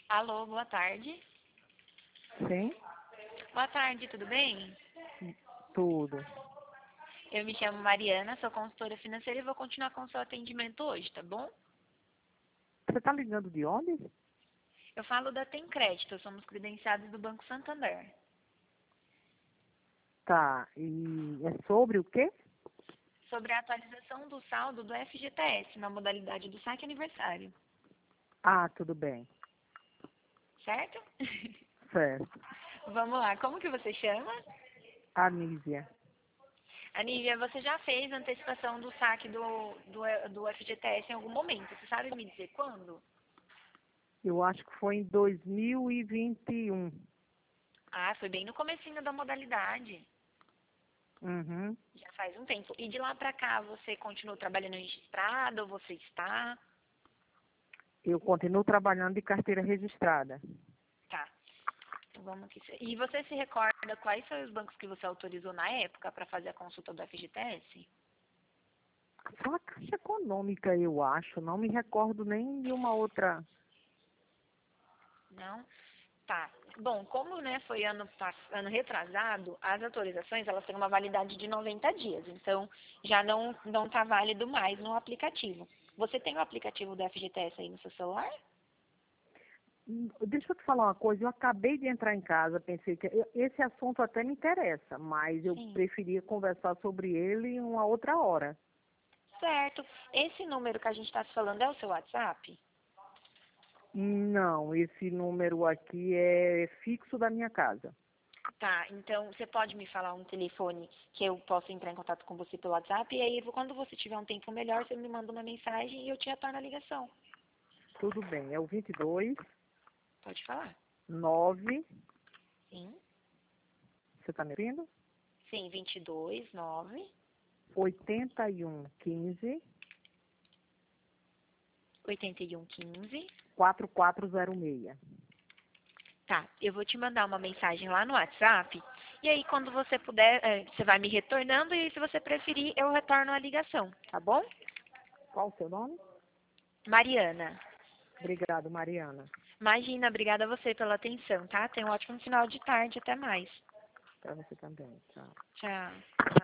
Alô, boa tarde. Sim, Boa tarde, tudo bem? tudo. Eu me chamo Mariana, sou consultora financeira e vou continuar com o seu atendimento hoje, tá bom? Você tá ligando de onde? Eu falo da Tem Crédito, somos credenciados do Banco Santander. Tá, e é sobre o quê? Sobre a atualização do saldo do FGTS na modalidade do saque aniversário, Ah, tudo bem. certo? Certo. Vamos lá, como que você chama? Anísia. Anívia, você já fez a antecipação do saque do FGTS em algum momento? Você sabe me dizer quando? Eu acho que foi em 2021. Ah, foi bem no comecinho da modalidade. Uhum. Já faz um tempo. E de lá pra cá, você continua trabalhando registrado ou você está? Eu continuo trabalhando de carteira registrada. Tá. Então vamos aqui. E você se recorda quais são os bancos que você autorizou na época para fazer a consulta do FGTS? Só a Caixa Econômica, eu acho. Não me recordo nem de uma outra. Não? Tá. Bom, como né, foi ano retrasado, as autorizações elas têm uma validade de 90 dias. Então, já não está válido mais no aplicativo. Você tem o aplicativo do FGTS aí no seu celular? Deixa eu te falar uma coisa. Eu acabei de entrar em casa, pensei que esse assunto até me interessa, mas eu Sim. preferia conversar sobre ele em uma outra hora. Certo. Esse número que a gente está falando é o seu WhatsApp? Não, esse número aqui é fixo da minha casa. Tá, então você pode me falar um telefone que eu possa entrar em contato com você pelo WhatsApp e aí quando você tiver um tempo melhor, você me manda uma mensagem e eu te retorno a ligação. Tudo bem, é o 22 Pode falar? 9, Sim. você está me ouvindo? Sim, 22 9 81 15 81 15. 4406. Tá, eu vou te mandar uma mensagem lá no WhatsApp e aí quando você puder, você vai me retornando e se você preferir, eu retorno a ligação, tá bom? Qual o seu nome? Mariana. Obrigado, Mariana. Imagina, obrigada a você pela atenção, tá? Tenha um ótimo final de tarde, até mais. Para você também. Tchau. Tchau.